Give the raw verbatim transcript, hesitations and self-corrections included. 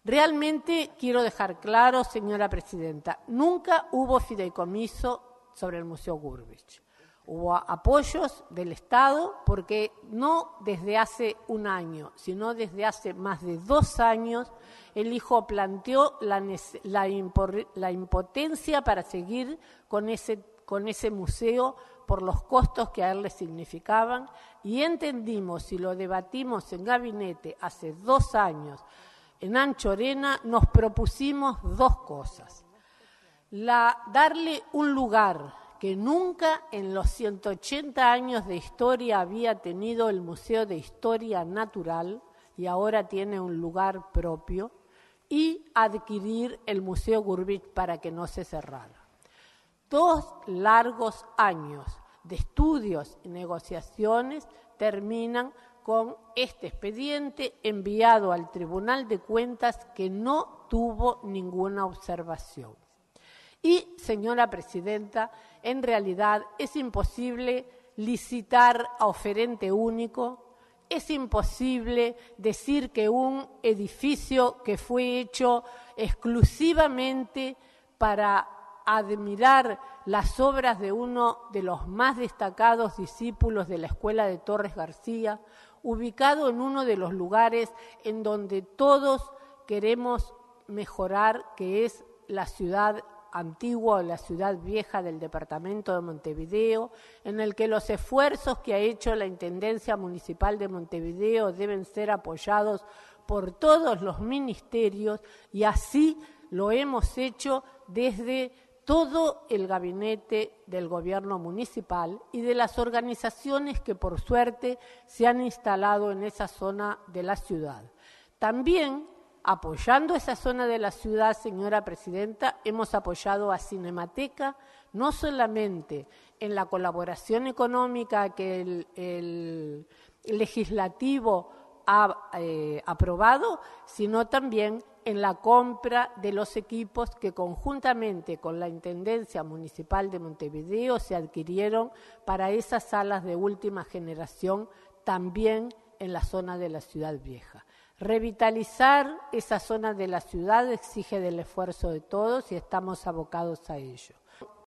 Realmente quiero dejar claro, señora presidenta, nunca hubo fideicomiso sobre el Museo Gurvich. Hubo apoyos del Estado porque no desde hace un año, sino desde hace más de dos años, el hijo planteó la, la, la impotencia para seguir con ese, con ese museo por los costos que a él le significaban, y entendimos, y lo debatimos en gabinete hace dos años, en Anchorena, nos propusimos dos cosas. La, darle un lugar que nunca en los ciento ochenta años de historia había tenido el Museo de Historia Natural, y ahora tiene un lugar propio, y adquirir el Museo Gurvich para que no se cerrara. Dos largos años de estudios y negociaciones terminan con este expediente enviado al Tribunal de Cuentas que no tuvo ninguna observación. Y, señora presidenta, en realidad es imposible licitar a oferente único, es imposible decir que un edificio que fue hecho exclusivamente para admirar las obras de uno de los más destacados discípulos de la Escuela de Torres García, ubicado en uno de los lugares en donde todos queremos mejorar, que es la ciudad antigua o la ciudad vieja del departamento de Montevideo, en el que los esfuerzos que ha hecho la Intendencia Municipal de Montevideo deben ser apoyados por todos los ministerios, y así lo hemos hecho desde todo el gabinete del gobierno municipal y de las organizaciones que por suerte se han instalado en esa zona de la ciudad. También, apoyando esa zona de la ciudad, señora presidenta, hemos apoyado a Cinemateca, no solamente en la colaboración económica que el, el, el legislativo ha eh, aprobado, sino también en la compra de los equipos que conjuntamente con la Intendencia Municipal de Montevideo se adquirieron para esas salas de última generación también en la zona de la Ciudad Vieja. Revitalizar esa zona de la ciudad exige del esfuerzo de todos y estamos abocados a ello.